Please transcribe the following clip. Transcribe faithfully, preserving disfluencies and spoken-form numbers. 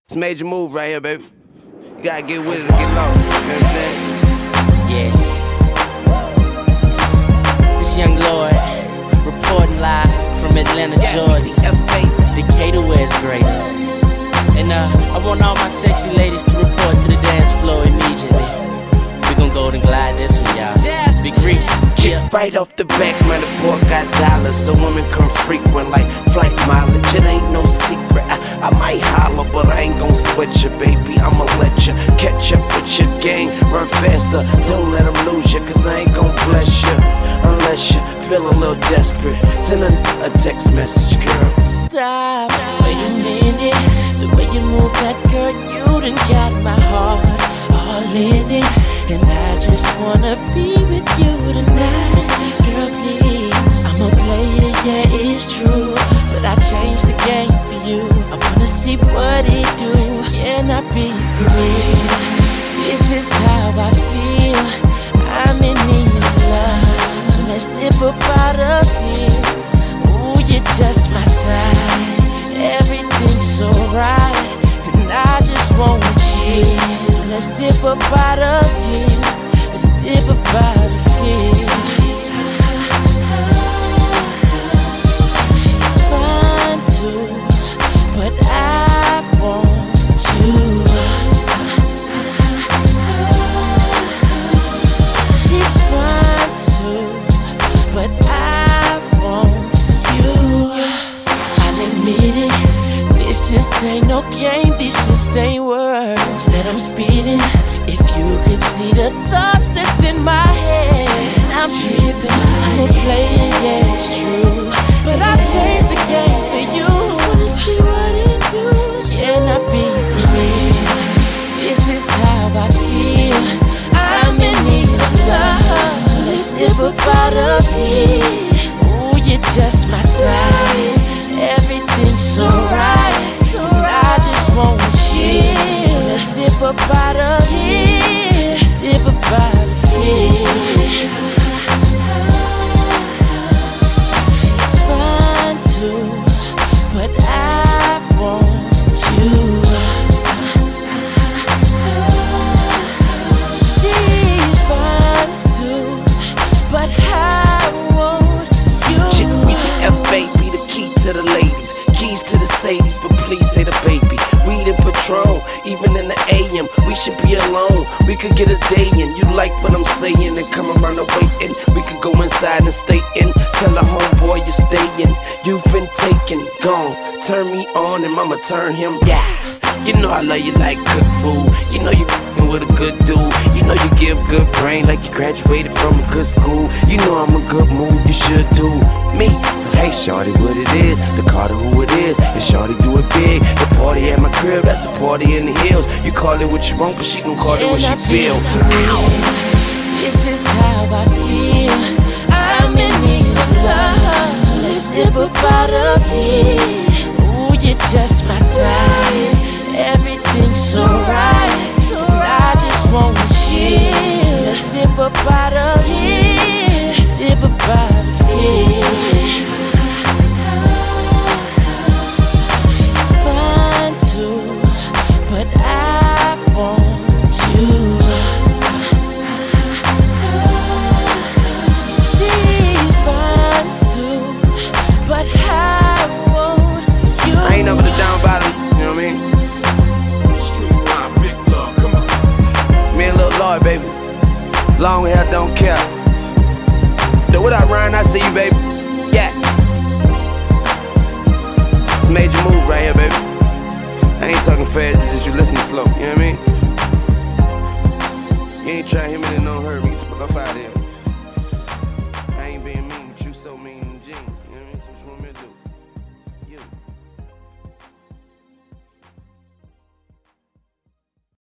It's a major move right here, baby. You gotta get with it or get lost. You understand? Yeah. This young Lord reporting live from Atlanta, Georgia. Decatur, where it's great. And uh, I want all my sexy ladies to report to the dance floor immediately. We gon' golden glide this one, y'all. Yes, Big Reese. Yeah. Right off the back, man, the boy got dollars, so women come frequent like flight mileage. It ain't no secret. I, I might holler, but I ain't gon' sweat you, baby. I'ma let you catch up with your gang. Run faster, don't let them lose you, cause I ain't gon' bless you unless you feel a little desperate. Send a, a text message, girl. Stop. Wait a minute. The way you move that girl, you done got my heart all in it. And I just wanna be with you tonight. Girl, please. I'm a player, yeah, it's true, but I changed the game for you. I wanna see what it do. Can I be for real? This is how I feel. I'm in need of love, so let's dip up out of here. Ooh, you're just my type. Everything's so right, and I just want you. So let's dip up out of here. Let's dip up out of here. She's fine too, but I want you. She's fine too, but I want you. I'll admit it, this just ain't no game, this just ain't words that I'm speeding. If you could see the thoughts that's in my head, I'm tripping, I'm a player, yeah, it's true, but I changed the game for you. I wanna see what it do. Can I be for real? This is how I feel. I'm in need of love, so let's dip up out of here. Ooh, you're just my type. Everything's so right, and I just want you. So let's dip up out of here. Let's dip up out of here. She's fine too, but I want you. She's fine too, but I want you. We see F, baby, the key to the ladies, keys to the Sadies, but please say the baby. Weed and Patron, even in the A M, we should be alone. We could get a day in. You like what I'm saying and come around the waiting. We could go inside and stay in. Tell a homeboy you're staying. You've been taken, gone. Turn me on and mama turn him. Yeah. You know I love you like cooked food. You know you f***ing with a good dude. You know you give good brain like you graduated from a good school. You know I'm a good move, you should do me. So hey shorty, what it is, the Carter who it is, and shorty do it big. The party at my crib, that's a party in the hills. You call it what you want, but she gon' call it what she feel. This is how I feel. I'm in need of love, so let's dip up out of here. Ooh, you're just my type. Everything's so right, and I just want you. So let's dip up out of here. Let's dip up out of here. She's fine too, but I want you. She's fine too, but I want you. I ain't never the down bottom, you know what I mean? Me and Lil Lloyd, baby. Long hair, don't care. So what up, Ryan? I see you, baby. Yeah. It's a major move right here, baby. I ain't talking fast, it's just you listening slow. You know what I mean? You ain't trying to hit me, then don't hurt me. Get the fuck off out of here. I ain't being mean, but you so mean.